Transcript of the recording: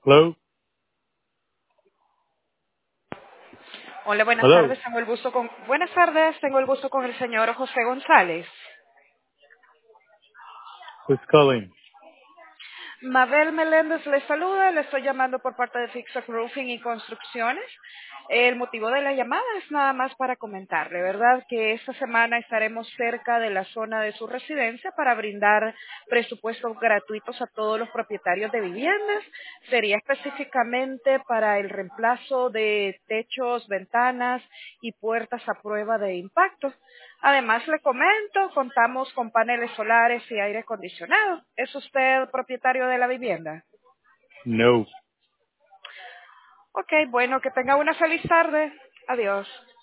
Hello? Hola, buenas Hello? tardes. Buenas tardes. Tengo el gusto con el señor José González. Who's calling? Mabel Meléndez le saluda. Le estoy llamando por parte de Fixac Roofing y Construcciones. El motivo de la llamada es nada más para comentarle, ¿verdad? Que esta semana estaremos cerca de la zona de su residencia para brindar presupuestos gratuitos a todos los propietarios de viviendas. Sería específicamente para el reemplazo de techos, ventanas y puertas a prueba de impacto. Además, le comento, contamos con paneles solares y aire acondicionado. ¿Es usted propietario de la vivienda? No. Ok, bueno, que tenga una feliz tarde. Adiós.